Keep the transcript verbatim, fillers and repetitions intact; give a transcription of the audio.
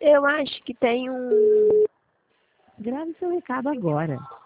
Eu acho que tem um. Grave seu recado agora.